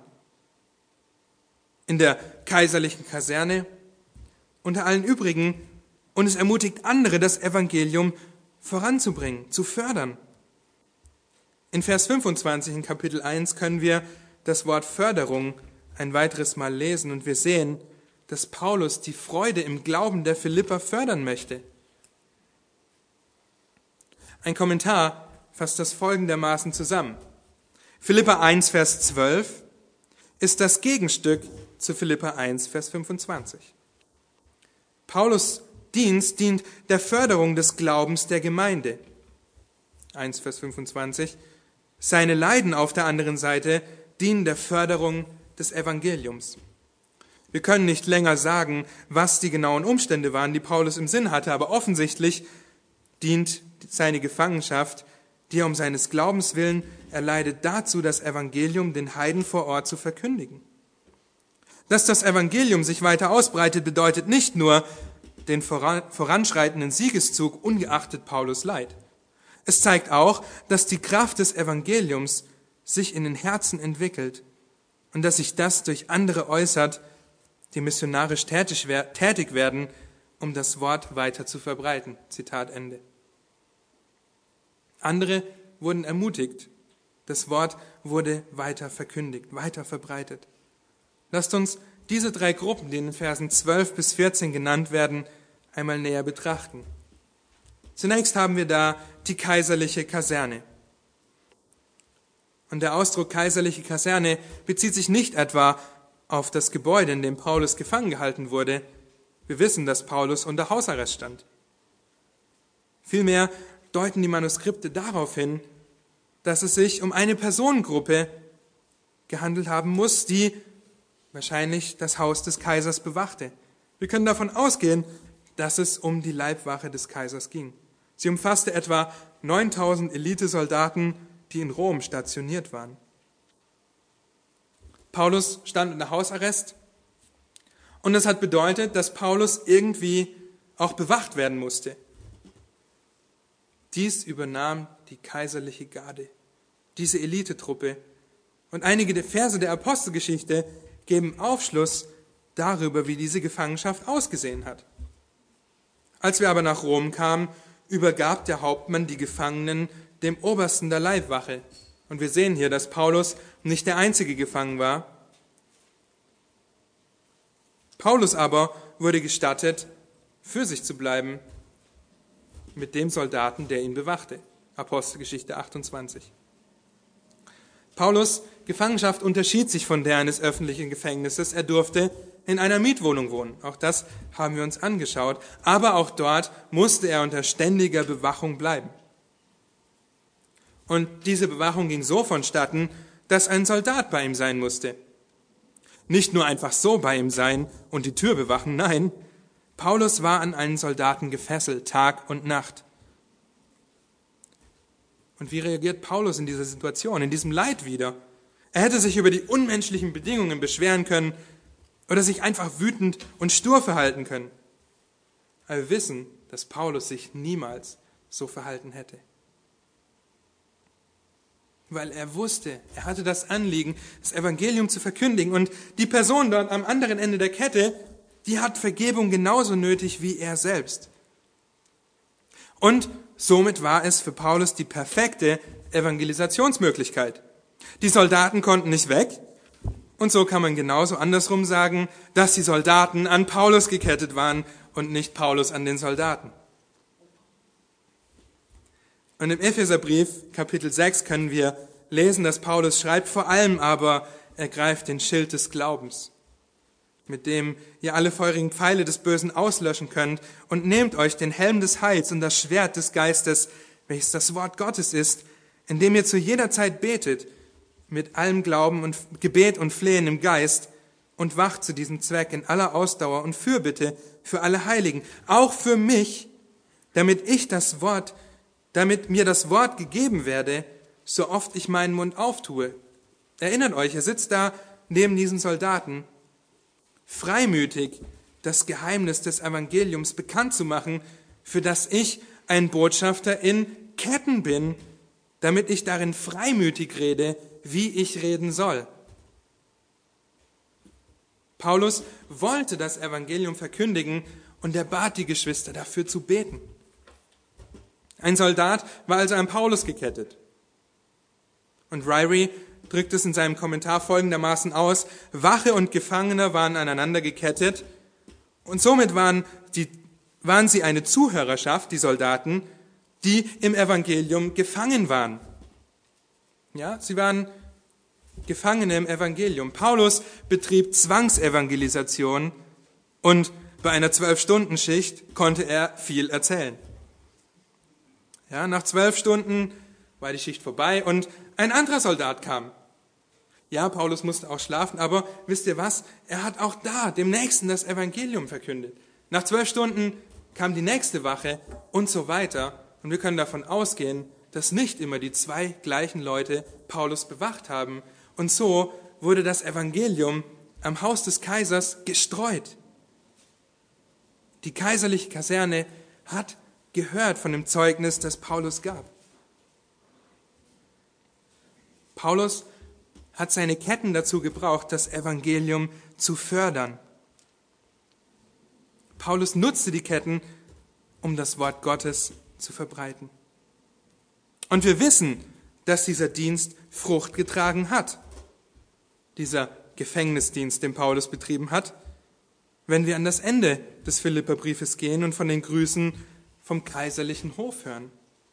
In der kaiserlichen Kaserne, unter allen übrigen, und es ermutigt andere, das Evangelium voranzubringen, zu fördern. In Vers fünfundzwanzig in Kapitel eins können wir das Wort Förderung ein weiteres Mal lesen und wir sehen, dass Paulus die Freude im Glauben der Philipper fördern möchte. Ein Kommentar fasst das folgendermaßen zusammen. Philipper eins, Vers zwölf ist das Gegenstück zu Philipper eins, Vers fünfundzwanzig. Paulus' Dienst dient der Förderung des Glaubens der Gemeinde. eins, Vers fünfundzwanzig. Seine Leiden auf der anderen Seite dienen der Förderung des Evangeliums. Wir können nicht länger sagen, was die genauen Umstände waren, die Paulus im Sinn hatte, aber offensichtlich dient seine Gefangenschaft, die er um seines Glaubens willen erleidet, dazu, das Evangelium den Heiden vor Ort zu verkündigen. Dass das Evangelium sich weiter ausbreitet, bedeutet nicht nur den voranschreitenden Siegeszug ungeachtet Paulus Leid. Es zeigt auch, dass die Kraft des Evangeliums sich in den Herzen entwickelt und dass sich das durch andere äußert, die missionarisch tätig werden, um das Wort weiter zu verbreiten. Zitat Ende. Andere wurden ermutigt. Das Wort wurde weiter verkündigt, weiter verbreitet. Lasst uns diese drei Gruppen, die in den Versen zwölf bis vierzehn genannt werden, einmal näher betrachten. Zunächst haben wir da die kaiserliche Kaserne. Und der Ausdruck kaiserliche Kaserne bezieht sich nicht etwa auf das Gebäude, in dem Paulus gefangen gehalten wurde. Wir wissen, dass Paulus unter Hausarrest stand. Vielmehr deuten die Manuskripte darauf hin, dass es sich um eine Personengruppe gehandelt haben muss, die wahrscheinlich das Haus des Kaisers bewachte. Wir können davon ausgehen, dass es um die Leibwache des Kaisers ging. Sie umfasste etwa neuntausend Elitesoldaten, die in Rom stationiert waren. Paulus stand unter Hausarrest und das hat bedeutet, dass Paulus irgendwie auch bewacht werden musste. Dies übernahm die kaiserliche Garde, diese Elitetruppe. Und einige der Verse der Apostelgeschichte geben Aufschluss darüber, wie diese Gefangenschaft ausgesehen hat. Als wir aber nach Rom kamen, übergab der Hauptmann die Gefangenen dem Obersten der Leibwache. Und wir sehen hier, dass Paulus nicht der einzige Gefangen war. Paulus aber wurde gestattet, für sich zu bleiben mit dem Soldaten, der ihn bewachte. Apostelgeschichte achtundzwanzig. Paulus' Gefangenschaft unterschied sich von der eines öffentlichen Gefängnisses. Er durfte in einer Mietwohnung wohnen. Auch das haben wir uns angeschaut. Aber auch dort musste er unter ständiger Bewachung bleiben. Und diese Bewachung ging so vonstatten, dass ein Soldat bei ihm sein musste. Nicht nur einfach so bei ihm sein und die Tür bewachen, nein, Paulus war an einen Soldaten gefesselt, Tag und Nacht. Und wie reagiert Paulus in dieser Situation, in diesem Leid wieder? Er hätte sich über die unmenschlichen Bedingungen beschweren können oder sich einfach wütend und stur verhalten können. Aber wir wissen, dass Paulus sich niemals so verhalten hätte. Weil er wusste, er hatte das Anliegen, das Evangelium zu verkündigen. Und die Person dort am anderen Ende der Kette, die hat Vergebung genauso nötig wie er selbst. Und somit war es für Paulus die perfekte Evangelisationsmöglichkeit. Die Soldaten konnten nicht weg. Und so kann man genauso andersrum sagen, dass die Soldaten an Paulus gekettet waren und nicht Paulus an den Soldaten. Und im Epheserbrief, Kapitel sechs, können wir lesen, dass Paulus schreibt, vor allem aber ergreift den Schild des Glaubens. mit dem ihr alle feurigen Pfeile des Bösen auslöschen könnt, und nehmt euch den Helm des Heils und das Schwert des Geistes, welches das Wort Gottes ist, indem ihr zu jeder Zeit betet, mit allem Glauben und Gebet und Flehen im Geist, und wacht zu diesem Zweck in aller Ausdauer und Fürbitte für alle Heiligen, auch für mich, damit ich das Wort, damit mir das Wort gegeben werde, so oft ich meinen Mund auftue. Erinnert euch, er sitzt da neben diesen Soldaten, freimütig das Geheimnis des Evangeliums bekannt zu machen, für das ich ein Botschafter in Ketten bin, damit ich darin freimütig rede, wie ich reden soll. Paulus wollte das Evangelium verkündigen und er bat die Geschwister dafür zu beten. Ein Soldat war also an Paulus gekettet. Und Ryrie drückt es in seinem Kommentar folgendermaßen aus: Wache und Gefangener waren aneinander gekettet und somit waren, die, waren sie eine Zuhörerschaft, die Soldaten, die im Evangelium gefangen waren. Ja, sie waren Gefangene im Evangelium. Paulus betrieb Zwangsevangelisation und bei einer Zwölf-Stunden-Schicht konnte er viel erzählen. Ja, nach zwölf Stunden war die Schicht vorbei und ein anderer Soldat kam. Ja, Paulus musste auch schlafen, aber wisst ihr was? Er hat auch da dem Nächsten das Evangelium verkündet. Nach zwölf Stunden kam die nächste Wache und so weiter. Und wir können davon ausgehen, dass nicht immer die zwei gleichen Leute Paulus bewacht haben. Und so wurde das Evangelium am Haus des Kaisers gestreut. Die kaiserliche Kaserne hat gehört von dem Zeugnis, das Paulus gab. Paulus hat seine Ketten dazu gebraucht, das Evangelium zu fördern. Paulus nutzte die Ketten, um das Wort Gottes zu verbreiten. Und wir wissen, dass dieser Dienst Frucht getragen hat. Dieser Gefängnisdienst, den Paulus betrieben hat, wenn wir an das Ende des Philipperbriefes gehen und von den Grüßen vom kaiserlichen Hof hören.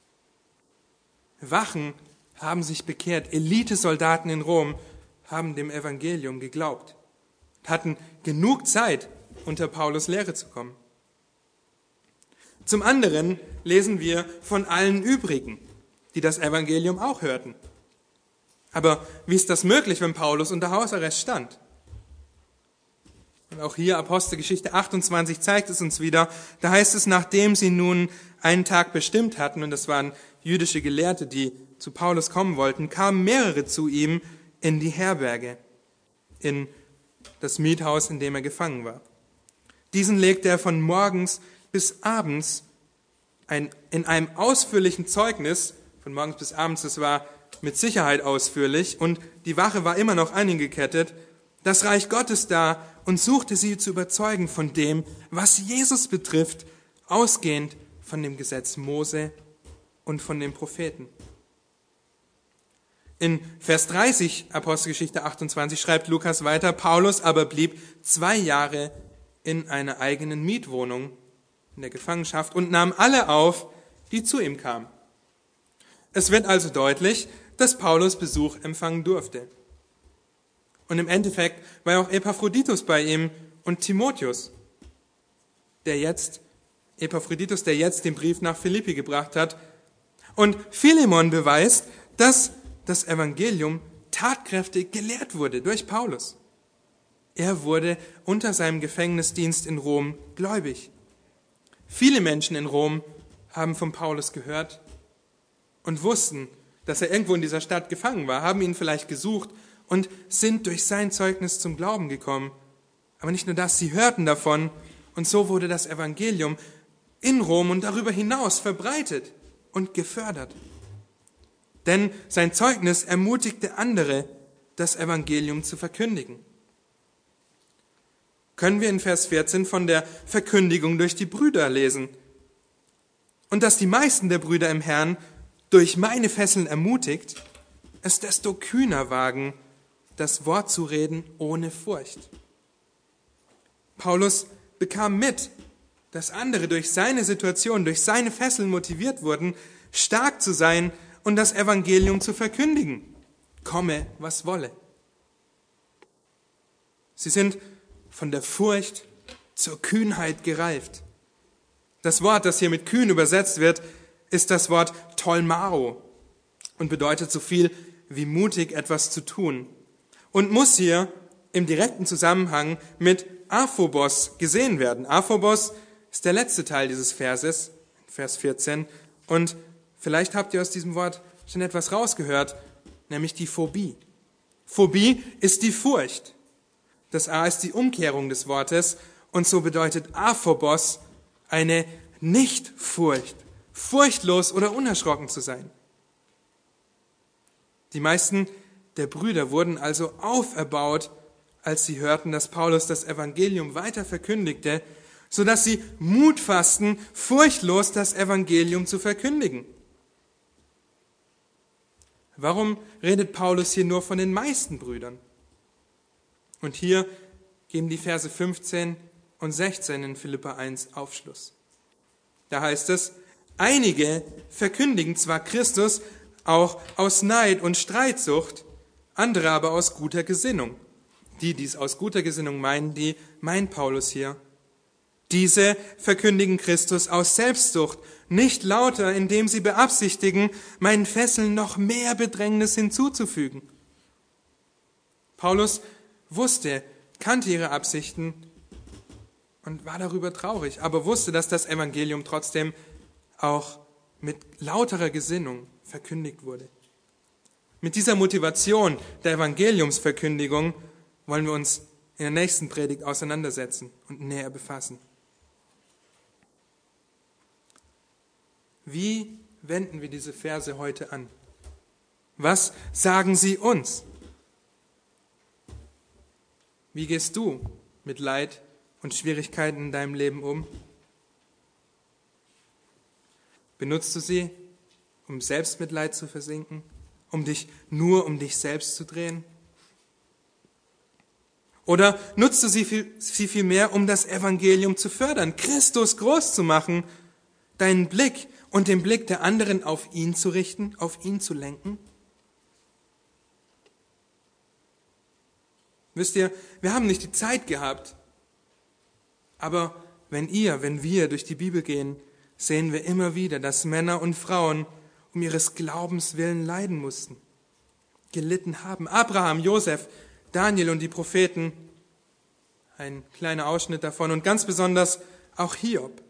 Wachen haben sich bekehrt, Elitesoldaten in Rom haben dem Evangelium geglaubt, hatten genug Zeit, unter Paulus Lehre zu kommen. Zum anderen lesen wir von allen übrigen, die das Evangelium auch hörten. Aber wie ist das möglich, wenn Paulus unter Hausarrest stand? Und auch hier Apostelgeschichte achtundzwanzig zeigt es uns wieder. Da heißt es, nachdem sie nun einen Tag bestimmt hatten, und das waren jüdische Gelehrte, die zu Paulus kommen wollten, kamen mehrere zu ihm in die Herberge, in das Miethaus, in dem er gefangen war. Diesen legte er von morgens bis abends ein, in einem ausführlichen Zeugnis, von morgens bis abends, das war mit Sicherheit ausführlich, und die Wache war immer noch angekettet, das Reich Gottes dar und suchte sie zu überzeugen von dem, was Jesus betrifft, ausgehend von dem Gesetz Mose und von den Propheten. In Vers dreißig, Apostelgeschichte achtundzwanzig, schreibt Lukas weiter, Paulus aber blieb zwei Jahre in einer eigenen Mietwohnung in der Gefangenschaft und nahm alle auf, die zu ihm kamen. Es wird also deutlich, dass Paulus Besuch empfangen durfte. Und im Endeffekt war auch Epaphroditus bei ihm und Timotheus, der jetzt, Epaphroditus, der jetzt den Brief nach Philippi gebracht hat. Und Philemon beweist, dass das Evangelium tatkräftig gelehrt wurde durch Paulus. Er wurde unter seinem Gefängnisdienst in Rom gläubig. Viele Menschen in Rom haben von Paulus gehört und wussten, dass er irgendwo in dieser Stadt gefangen war, haben ihn vielleicht gesucht und sind durch sein Zeugnis zum Glauben gekommen. Aber nicht nur das, sie hörten davon und so wurde das Evangelium in Rom und darüber hinaus verbreitet und gefördert. Denn sein Zeugnis ermutigte andere, das Evangelium zu verkündigen. Können wir in Vers vierzehn von der Verkündigung durch die Brüder lesen. Und dass die meisten der Brüder im Herrn durch meine Fesseln ermutigt, es desto kühner wagen, das Wort zu reden ohne Furcht. Paulus bekam mit, dass andere durch seine Situation, durch seine Fesseln motiviert wurden, stark zu sein und das Evangelium zu verkündigen, komme, was wolle. Sie sind von der Furcht zur Kühnheit gereift. Das Wort, das hier mit kühn übersetzt wird, ist das Wort tolmao und bedeutet so viel wie mutig etwas zu tun und muss hier im direkten Zusammenhang mit Aphobos gesehen werden. Aphobos ist der letzte Teil dieses Verses, Vers vierzehn, und vielleicht habt ihr aus diesem Wort schon etwas rausgehört, nämlich die Phobie. Phobie ist die Furcht. Das A ist die Umkehrung des Wortes und so bedeutet Aphobos eine Nichtfurcht, furchtlos oder unerschrocken zu sein. Die meisten der Brüder wurden also auferbaut, als sie hörten, dass Paulus das Evangelium weiter verkündigte, sodass sie Mut fassten, furchtlos das Evangelium zu verkündigen. Warum redet Paulus hier nur von den meisten Brüdern? Und hier geben die Verse fünfzehn und sechzehn in Philipper eins Aufschluss. Da heißt es, einige verkündigen zwar Christus auch aus Neid und Streitsucht, andere aber aus guter Gesinnung. Die, die es aus guter Gesinnung meinen, die meint Paulus hier. Diese verkündigen Christus aus Selbstsucht, nicht lauter, indem sie beabsichtigen, meinen Fesseln noch mehr Bedrängnis hinzuzufügen. Paulus wusste, kannte ihre Absichten und war darüber traurig, aber wusste, dass das Evangelium trotzdem auch mit lauterer Gesinnung verkündigt wurde. Mit dieser Motivation der Evangeliumsverkündigung wollen wir uns in der nächsten Predigt auseinandersetzen und näher befassen. Wie wenden wir diese Verse heute an? Was sagen sie uns? Wie gehst du mit Leid und Schwierigkeiten in deinem Leben um? Benutzt du sie, um Selbstmitleid zu versinken, um dich nur um dich selbst zu drehen? Oder nutzt du sie viel, sie viel mehr, um das Evangelium zu fördern, Christus groß zu machen, deinen Blick und den Blick der anderen auf ihn zu richten, auf ihn zu lenken? Wisst ihr, wir haben nicht die Zeit gehabt, aber wenn ihr, wenn wir durch die Bibel gehen, sehen wir immer wieder, dass Männer und Frauen um ihres Glaubens willen leiden mussten, gelitten haben. Abraham, Josef, Daniel und die Propheten, ein kleiner Ausschnitt davon und ganz besonders auch Hiob.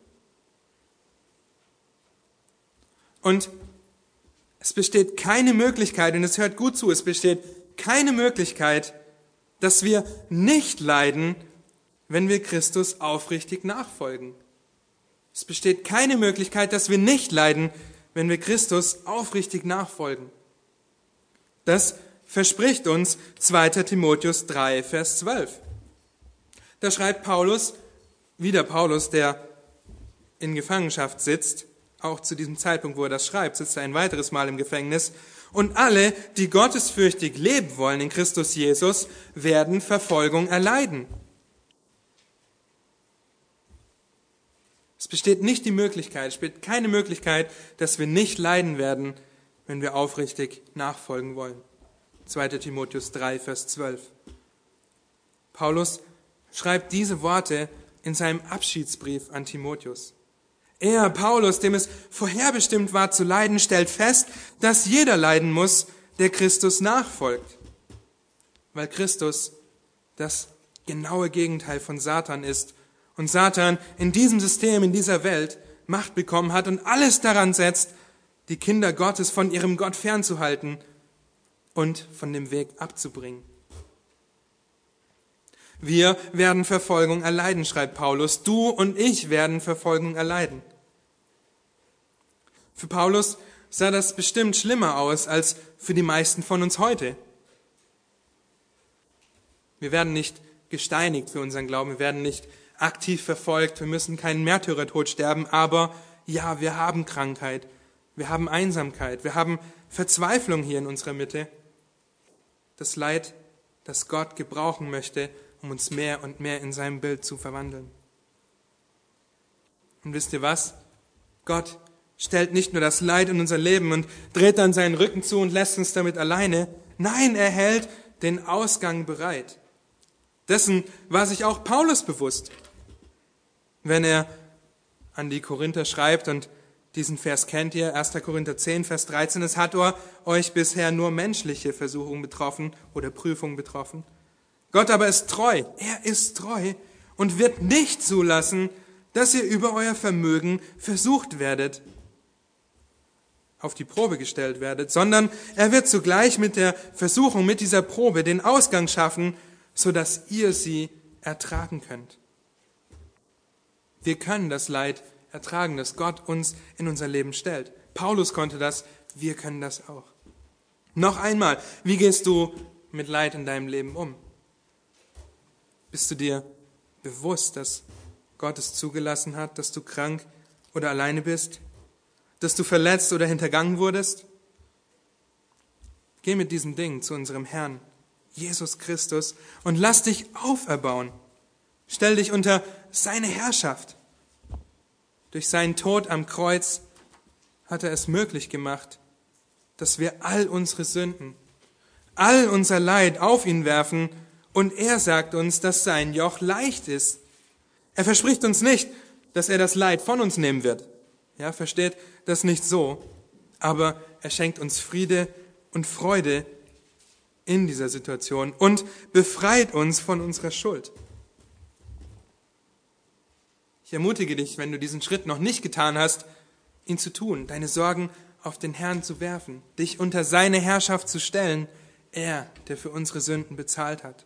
Und es besteht keine Möglichkeit, und es hört gut zu, es besteht keine Möglichkeit, dass wir nicht leiden, wenn wir Christus aufrichtig nachfolgen. Es besteht keine Möglichkeit, dass wir nicht leiden, wenn wir Christus aufrichtig nachfolgen. Das verspricht uns zweiter Timotheus drei, Vers zwölf. Da schreibt Paulus, wieder Paulus, der in Gefangenschaft sitzt, auch zu diesem Zeitpunkt, wo er das schreibt, sitzt er ein weiteres Mal im Gefängnis. Und alle, die gottesfürchtig leben wollen in Christus Jesus, werden Verfolgung erleiden. Es besteht nicht die Möglichkeit, es besteht keine Möglichkeit, dass wir nicht leiden werden, wenn wir aufrichtig nachfolgen wollen. zweiter Timotheus drei, Vers zwölf. Paulus schreibt diese Worte in seinem Abschiedsbrief an Timotheus. Er, Paulus, dem es vorherbestimmt war zu leiden, stellt fest, dass jeder leiden muss, der Christus nachfolgt. Weil Christus das genaue Gegenteil von Satan ist und Satan in diesem System, in dieser Welt Macht bekommen hat und alles daran setzt, die Kinder Gottes von ihrem Gott fernzuhalten und von dem Weg abzubringen. Wir werden Verfolgung erleiden, schreibt Paulus. Du und ich werden Verfolgung erleiden. Für Paulus sah das bestimmt schlimmer aus als für die meisten von uns heute. Wir werden nicht gesteinigt für unseren Glauben, wir werden nicht aktiv verfolgt, wir müssen keinen Märtyrertod sterben, aber ja, wir haben Krankheit, wir haben Einsamkeit, wir haben Verzweiflung hier in unserer Mitte. Das Leid, das Gott gebrauchen möchte, um uns mehr und mehr in seinem Bild zu verwandeln. Und wisst ihr was? Gott stellt nicht nur das Leid in unser Leben und dreht dann seinen Rücken zu und lässt uns damit alleine. Nein, er hält den Ausgang bereit. Dessen war sich auch Paulus bewusst, wenn er an die Korinther schreibt, und diesen Vers kennt ihr, erster Korinther zehn, Vers dreizehn, es hat euch bisher nur menschliche Versuchung betroffen oder Prüfung betroffen. Gott aber ist treu, er ist treu und wird nicht zulassen, dass ihr über euer Vermögen versucht werdet, auf die Probe gestellt werdet, sondern er wird zugleich mit der Versuchung, mit dieser Probe den Ausgang schaffen, sodass ihr sie ertragen könnt. Wir können das Leid ertragen, das Gott uns in unser Leben stellt. Paulus konnte das, wir können das auch. Noch einmal, wie gehst du mit Leid in deinem Leben um? Bist du dir bewusst, dass Gott es zugelassen hat, dass du krank oder alleine bist? Dass du verletzt oder hintergangen wurdest? Geh mit diesen Dingen zu unserem Herrn, Jesus Christus, und lass dich auferbauen. Stell dich unter seine Herrschaft. Durch seinen Tod am Kreuz hat er es möglich gemacht, dass wir all unsere Sünden, all unser Leid auf ihn werfen, und er sagt uns, dass sein Joch leicht ist. Er verspricht uns nicht, dass er das Leid von uns nehmen wird. Ja, versteht das nicht so, aber er schenkt uns Friede und Freude in dieser Situation und befreit uns von unserer Schuld. Ich ermutige dich, wenn du diesen Schritt noch nicht getan hast, ihn zu tun, deine Sorgen auf den Herrn zu werfen, dich unter seine Herrschaft zu stellen, er, der für unsere Sünden bezahlt hat.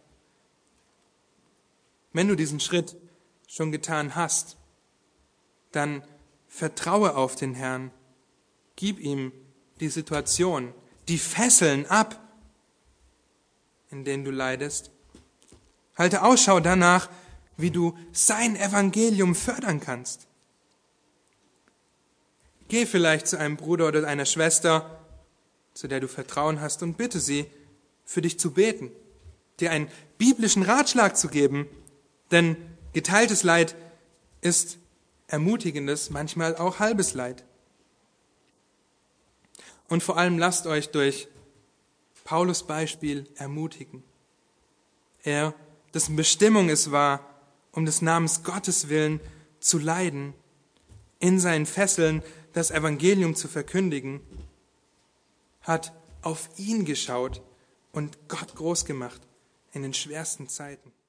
Wenn du diesen Schritt schon getan hast, dann vertraue auf den Herrn, gib ihm die Situation, die Fesseln ab, in denen du leidest. Halte Ausschau danach, wie du sein Evangelium fördern kannst. Geh vielleicht zu einem Bruder oder einer Schwester, zu der du Vertrauen hast, und bitte sie, für dich zu beten, dir einen biblischen Ratschlag zu geben, denn geteiltes Leid ist ermutigendes, manchmal auch halbes Leid. Und vor allem lasst euch durch Paulus Beispiel ermutigen. Er, dessen Bestimmung es war, um des Namens Gottes willen zu leiden, in seinen Fesseln das Evangelium zu verkündigen, hat auf ihn geschaut und Gott groß gemacht in den schwersten Zeiten.